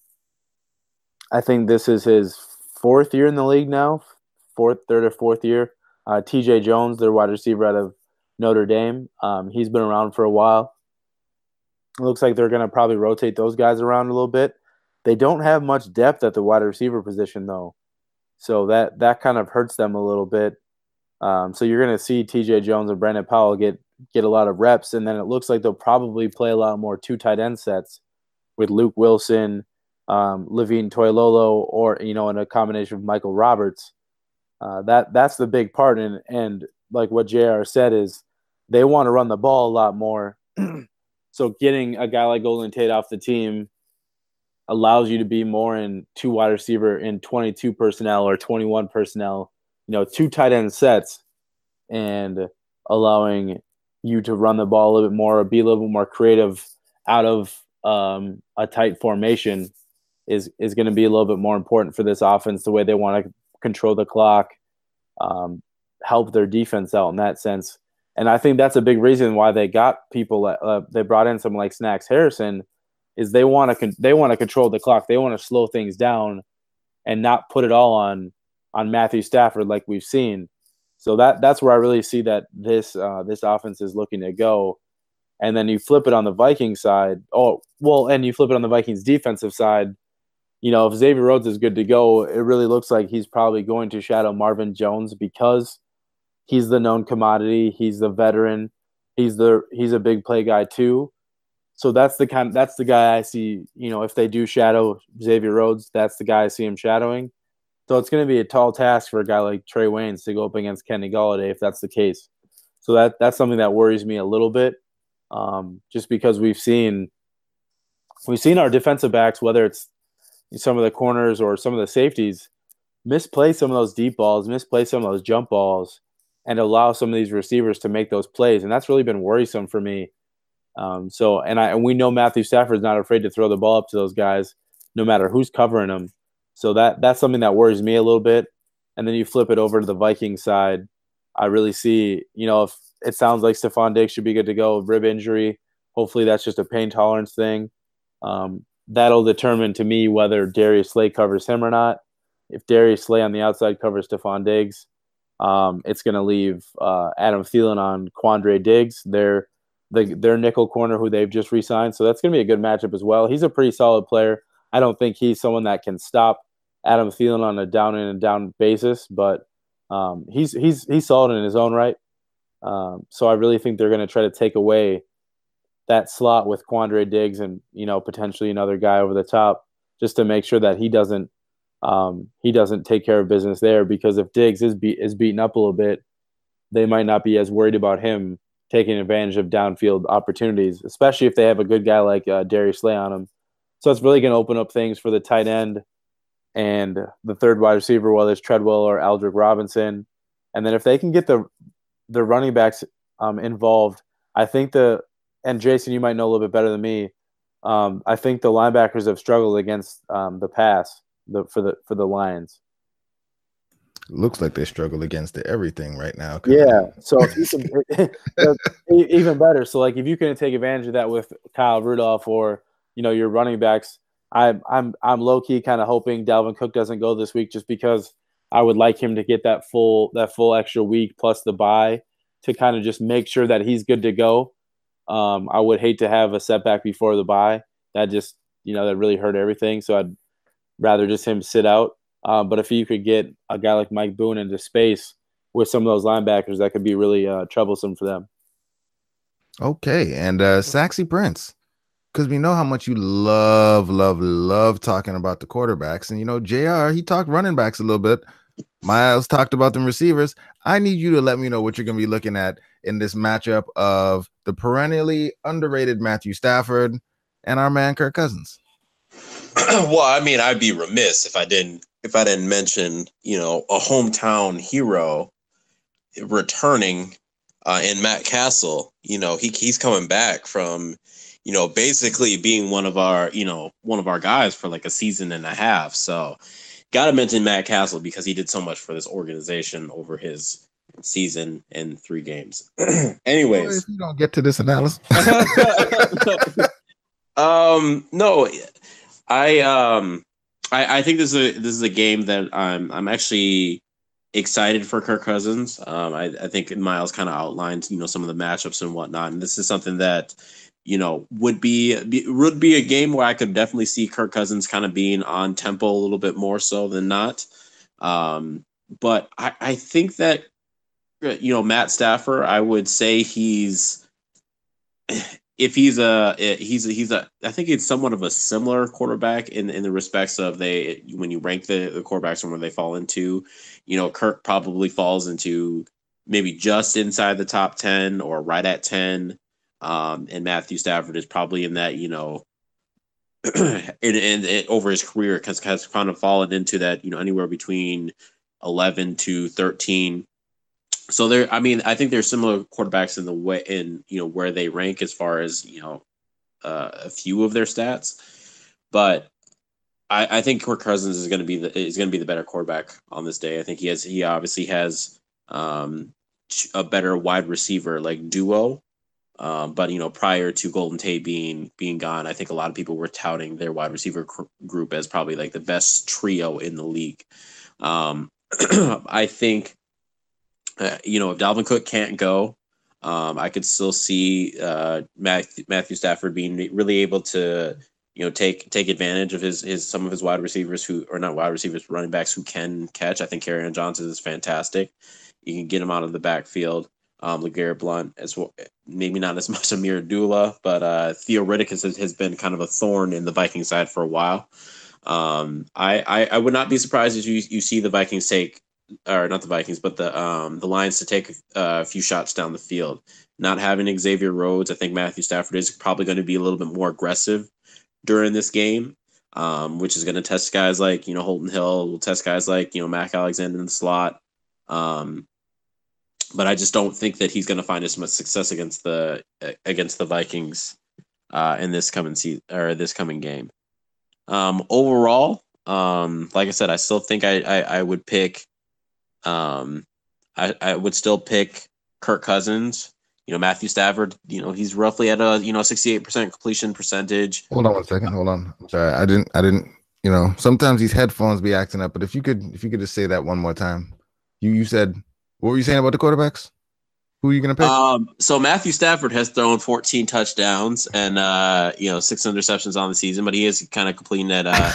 I think this is his fourth year in the league now, fourth, third or fourth year. Uh, T J Jones, their wide receiver out of Notre Dame, um, he's been around for a while. It looks like they're going to probably rotate those guys around a little bit. They don't have much depth at the wide receiver position, though, so that that kind of hurts them a little bit. Um, so you're going to see T J Jones and Brandon Powell get get a lot of reps, and then it looks like they'll probably play a lot more two tight end sets with Luke Wilson, um, Levine Toilolo, or, you know, in a combination of Michael Roberts. Uh, that that's the big part, and and like what J R said is they want to run the ball a lot more. So getting a guy like Golden Tate off the team allows you to be more in two wide receiver in twenty-two personnel or twenty-one personnel, you know, two tight end sets, and allowing you to run the ball a little bit more or be a little bit more creative out of um, a tight formation is is going to be a little bit more important for this offense, the way they want to control the clock, um, help their defense out in that sense. And I think that's a big reason why they got people. Uh, they brought in someone like Snacks Harrison, is they want to con- they want to control the clock. They want to slow things down and not put it all on on Matthew Stafford like we've seen. So that that's where I really see that this uh, this offense is looking to go. And then you flip it on the Vikings side. Oh, well, and you flip it on the Vikings defensive side. You know, if Xavier Rhodes is good to go, it really looks like he's probably going to shadow Marvin Jones because he's the known commodity. He's the veteran. He's the he's a big play guy too. So that's the kind that's the guy I see, you know, if they do shadow Xavier Rhodes, that's the guy I see him shadowing. So it's going to be a tall task for a guy like Trey Waynes to go up against Kenny Golladay if that's the case. So that that's something that worries me a little bit, um, just because we've seen we've seen our defensive backs, whether it's some of the corners or some of the safeties, misplay some of those deep balls, misplay some of those jump balls, and allow some of these receivers to make those plays. And that's really been worrisome for me. Um, so, and I, and we know Matthew Stafford's not afraid to throw the ball up to those guys, no matter who's covering them. So that, that's something that worries me a little bit. And then you flip it over to the Vikings side. I really see, you know, if it sounds like Stephon Diggs should be good to go, rib injury. Hopefully that's just a pain tolerance thing. Um, that'll determine to me whether Darius Slay covers him or not. If Darius Slay on the outside covers Stephon Diggs, um, it's going to leave uh, Adam Thielen on Quandre Diggs. They're the, their nickel corner who they've just re-signed. So that's going to be a good matchup as well. He's a pretty solid player. I don't think he's someone that can stop Adam Thielen on a down in and down basis, but um, he's he's he's solid in his own right. Um, so I really think they're going to try to take away that slot with Quandre Diggs and, you know, potentially another guy over the top, just to make sure that he doesn't um, he doesn't take care of business there. Because if Diggs is be- is beaten up a little bit, they might not be as worried about him taking advantage of downfield opportunities, especially if they have a good guy like uh, Darius Slay on him. So it's really going to open up things for the tight end and the third wide receiver, whether it's Treadwell or Aldrick Robinson. And then if they can get the the running backs um, involved, I think the and Jason, you might know a little bit better than me. Um, I think the linebackers have struggled against um, the pass the, for the for the Lions. looks like they struggle against everything right now. Yeah, so if you can, even better. So like if you can take advantage of that with Kyle Rudolph or you know your running backs, I'm I'm I'm low key kind of hoping Dalvin Cook doesn't go this week just because I would like him to get that full that full extra week plus the bye to kind of just make sure that he's good to go. Um, I would hate to have a setback before the bye. That just you know that really hurt everything. So I'd rather just him sit out. Um, but if you could get a guy like Mike Boone into space with some of those linebackers, that could be really uh, troublesome for them. Okay, and uh, Saxy Prince, because we know how much you love, love, love talking about the quarterbacks. And, you know, J R, he talked running backs a little bit. Miles talked about them receivers. I need you to let me know what you're going to be looking at in this matchup of the perennially underrated Matthew Stafford and our man Kirk Cousins. Well, I mean, I'd be remiss if I didn't if I didn't mention, you know, a hometown hero returning uh, in Matt Castle. You know, he he's coming back from, you know, basically being one of our, you know, one of our guys for like a season and a half. So, got to mention Matt Castle because he did so much for this organization over his season and three games. Anyways, well, if you don't get to this analysis, um, no. I um I, I think this is a this is a game that I'm I'm actually excited for Kirk Cousins. Um, I, I think Miles kind of outlined you know some of the matchups and whatnot, and this is something that you know would be, be would be a game where I could definitely see Kirk Cousins kind of being on tempo a little bit more so than not. Um, but I, I think that you know Matt Stafford, I would say he's. If he's a he's a, he's a I think it's somewhat of a similar quarterback in, in the respects of they when you rank the, the quarterbacks from where they fall into, you know, Kirk probably falls into maybe just inside the top ten or right at ten, um, and Matthew Stafford is probably in that you know, and and over his career has has kind of fallen into that you know anywhere between eleven to thirteen. So there, I mean, I think there's similar quarterbacks in the way in you know where they rank as far as you know uh, a few of their stats, but I, I think Kirk Cousins is going to be the is going to be the better quarterback on this day. I think he has he obviously has um, a better wide receiver like duo, um, but you know prior to Golden Tate being being gone, I think a lot of people were touting their wide receiver cr- group as probably like the best trio in the league. Um, I think. Uh, you know, if Dalvin Cook can't go, um, I could still see uh, Matthew, Matthew Stafford being really able to, you know, take take advantage of his his some of his wide receivers who or not wide receivers, running backs who can catch. I think Kerryon Johnson is fantastic. You can get him out of the backfield. Um, LeGarrette Blount as well, maybe not as much Amir Abdullah, but uh, Theo Riddick has, has been kind of a thorn in the Viking side for a while. Um, I, I I would not be surprised if you you see the Vikings take. Or not the Vikings, but the um, the Lions to take uh, a few shots down the field. Not having Xavier Rhodes, I think Matthew Stafford is probably going to be a little bit more aggressive during this game, um, which is going to test guys like you know Holton Hill, will test guys like you know Mac Alexander in the slot. Um, but I just don't think that he's going to find as much success against the against the Vikings uh, in this coming season or this coming game. Um, overall, um, like I said, I still think I I, I would pick. Um, I, I would still pick Kirk Cousins. You know, Matthew Stafford, you know, he's roughly at a, you know, sixty-eight percent completion percentage. Hold on one second. Hold on. I'm sorry. I didn't, I didn't, you know, sometimes these headphones be acting up, but if you could, if you could just say that one more time. You, you said, what were you saying about the quarterbacks? Who are you going to pick? Um, so Matthew Stafford has thrown fourteen touchdowns and, uh, you know, six interceptions on the season, but he is kind of completing at, uh,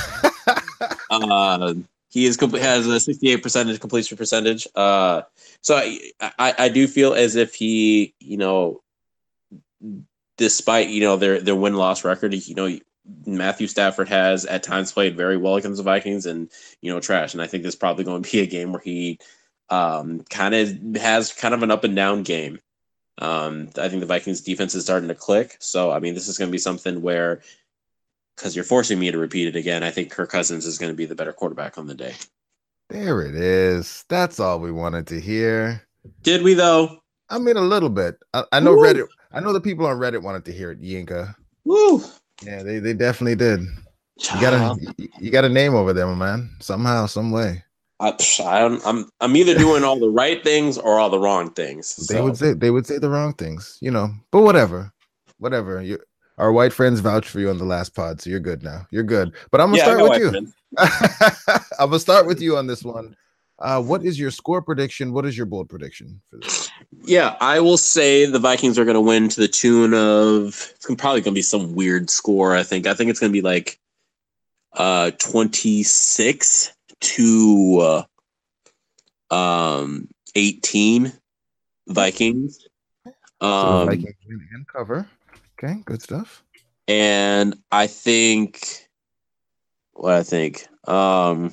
uh, He is has a sixty-eight percent completion percentage. Uh, so I, I I do feel as if he, you know, despite you know their their win loss record, you know, Matthew Stafford has at times played very well against the Vikings and you know trash. And I think this is probably going to be a game where he um, kind of has kind of an up and down game. Um, I think the Vikings defense is starting to click. So I mean, this is going to be something where. Because you're forcing me to repeat it again, I think Kirk Cousins is going to be the better quarterback on the day. There it is. That's all we wanted to hear. Did we though? I mean, a little bit. I, I know Woo. Reddit. I know the people on Reddit wanted to hear it. Yinka. Woo. Yeah, they, they definitely did. You got a you got a name over there, my man. Somehow, some way. I, I'm I'm I'm either doing all the right things or all the wrong things. They So. would say they would say the wrong things, you know. But whatever, whatever. You, our white friends vouched for you on the last pod, so you're good now. You're good. But I'm gonna Yeah, I start got with white you. friends. I'm gonna start with you on this one. Uh, what is your score prediction? What is your bold prediction for this? Yeah, I will say the Vikings are going to win to the tune of. It's probably going to be some weird score. I think. I think it's going to be like uh, twenty-six to uh, um, eighteen Vikings. So the Um, Vikings win and cover. Okay, good stuff. and I think what I think. Um,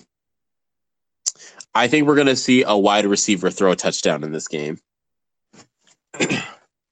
I think we're going to see a wide receiver throw a touchdown in this game. I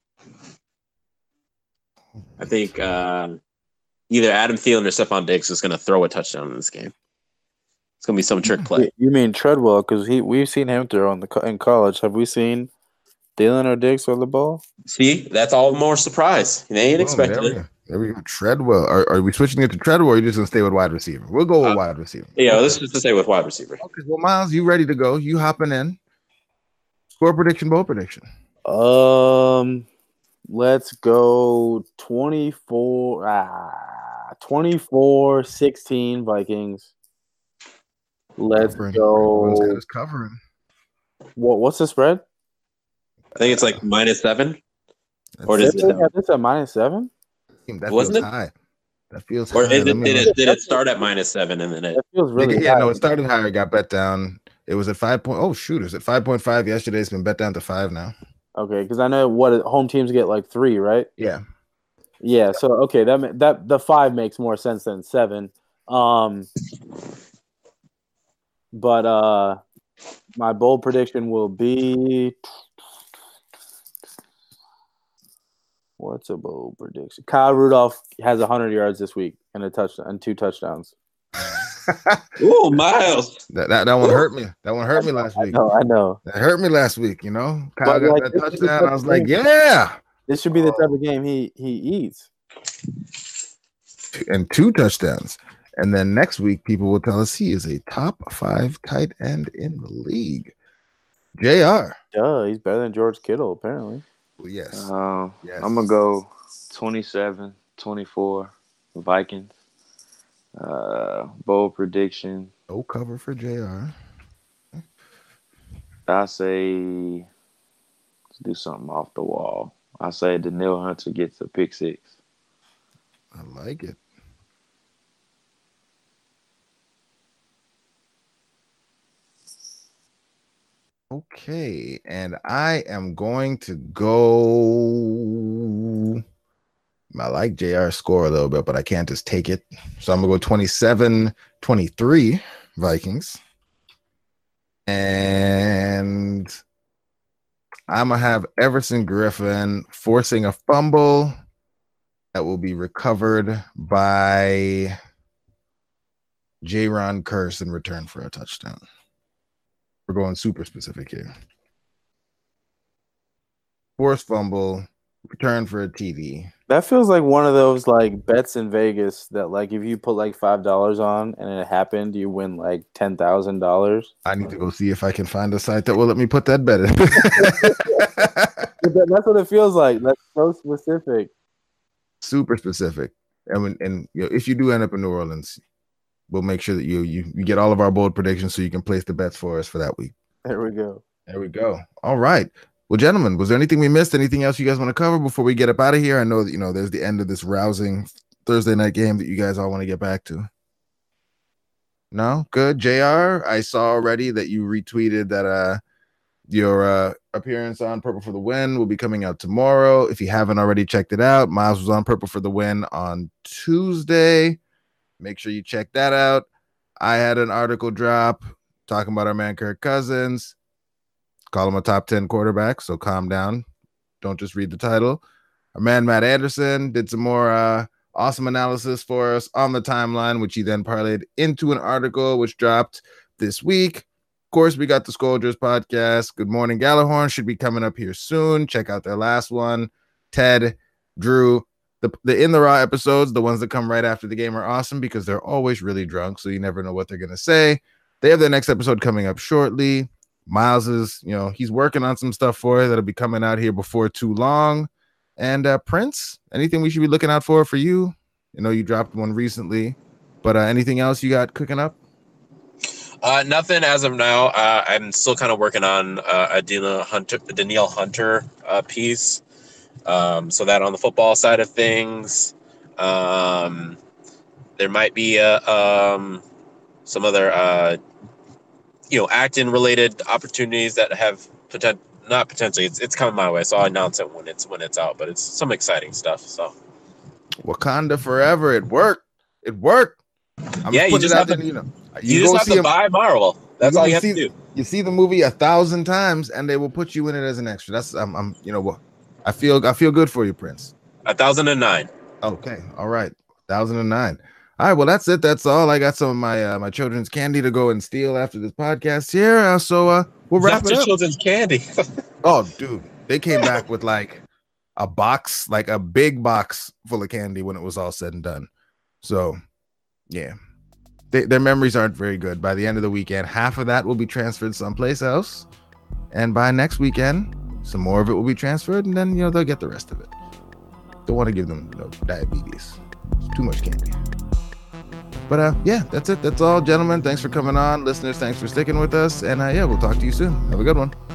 think uh, either Adam Thielen or Stephon Diggs is going to throw a touchdown in this game. It's going to be some trick play. You mean Treadwell? Because he we've seen him throw on the co- in college. Have we seen Thielen or Diggs throw the ball? See, that's all the more surprise. They ain't Boom, expecting there we it. go. There we go. Treadwell. Are, are we switching it to Treadwell or are you just going to stay with wide receiver? We'll go with Uh, wide receiver. Yeah, let's just stay with wide receiver. Okay, well, Miles, you ready to go? You hopping in? Score prediction, bold prediction. Um, let's go twenty-four, ah, twenty-four sixteen Vikings. Let's Covering. Everyone's got go. us covering. What? What's the spread? I think it's like minus seven. That's Or does it. it- Yeah, this at minus seven. That Wasn't feels it? high. That feels Or high. is Let it, me did look. it did it start at minus seven and then it? That feels really yeah, high. no, it started higher, got bet down. It was at five point. Oh, shoot, it was at five point five yesterday. It's been bet down to five now. Okay, because I know what home teams get like three, right? Yeah. Yeah. So okay, that ma- that the five makes more sense than seven. Um, but uh, my bold prediction will be. What's a bold prediction? Kyle Rudolph has one hundred yards this week and a touchdown and two touchdowns. Ooh, Miles. that, that that one hurt me. That one hurt me last week. No, I know. That hurt me last week. You know, Kyle But, got like, that this is the touchdown. type I was of like, game- yeah, This should be the type of game he he eats. and two touchdowns. And then next week, people will tell us he is a top five tight end in the league. J R. Duh, he's better than George Kittle apparently. Well, yes. Uh, Yes. I'm going to go twenty-seven twenty-four Vikings. Uh, bold prediction. No cover for J R. I say let's do something off the wall. I say Daniil Hunter gets a pick six. I like it. Okay, and I am going to go. I like J R's score a little bit, but I can't just take it. So I'm going to go twenty-seven twenty-three Vikings. And I'm going to have Everson Griffin forcing a fumble that will be recovered by J-Ron Curse in return for a touchdown. We're going super specific here. Forced fumble, return for a T D. That feels like one of those like bets in Vegas that like if you put like five dollars on and it happened, you win like ten thousand dollars. I need to go see if I can find a site that will let me put that bet in. That's what it feels like. That's so specific. Super specific. And when, and you know, if you do end up in New Orleans, we'll make sure that you you you get all of our bold predictions so you can place the bets for us for that week. There we go. There we go. All right. Well, gentlemen, was there anything we missed? Anything else you guys want to cover before we get up out of here? I know that, you know, there's the end of this rousing Thursday night game that you guys all want to get back to. No? Good. J R, I saw already that you retweeted that uh your uh appearance on Purple for the Win will be coming out tomorrow. If you haven't already checked it out, Miles was on Purple for the Win on Tuesday. Make sure you check that out. I had an article drop talking about our man Kirk Cousins. Call him a top ten quarterback, so calm down. Don't just read the title. Our man Matt Anderson did some more uh, awesome analysis for us on the timeline, which he then parlayed into an article which dropped this week. Of course, we got the Scolders podcast. Good Morning Gallahorn should be coming up here soon. Check out their last one. Ted, Drew, the, the In the Raw episodes, the ones that come right after the game, are awesome because they're always really drunk, so you never know what they're going to say. they have their next episode coming up shortly. Miles is, you know, he's working on some stuff for it that'll be coming out here before too long. And uh, Prince, anything we should be looking out for for you? You know, you dropped one recently, but uh, anything else you got cooking up? Uh, nothing as of now. Uh, I'm still kind of working on uh, a Danielle Hunter, Danielle Hunter uh, piece. Um, so that on the football side of things, um, there might be a, um, some other, uh, you know, acting related opportunities that have potential. Not potentially. It's it's coming my way, so I'll announce it when it's when it's out. But it's some exciting stuff. So Wakanda Forever. It worked. It worked. I'm yeah, you just have there, to, you know. You, you go just have to a, buy Marvel. That's all you have see, to do. You see the movie a thousand times, and they will put you in it as an extra. That's I'm, I'm you know what. I feel I feel good for you, Prince. A thousand and nine. Okay, all right, thousand and nine. All right, well that's it. That's all. I got some of my uh, my children's candy to go and steal after this podcast here. Uh, so uh, we'll wrap That's it up. Children's candy. Oh, dude, they came back with like a box, like a big box full of candy when it was all said and done. So, yeah, they, their memories aren't very good. By the end of the weekend, half of that will be transferred someplace else, and by next weekend, some more of it will be transferred, and then you know they'll get the rest of it. Don't want to give them you know, diabetes. It's too much candy. But uh, yeah, that's it. That's all, gentlemen. Thanks for coming on, listeners. Thanks for sticking with us, and uh, yeah, we'll talk to you soon. Have a good one.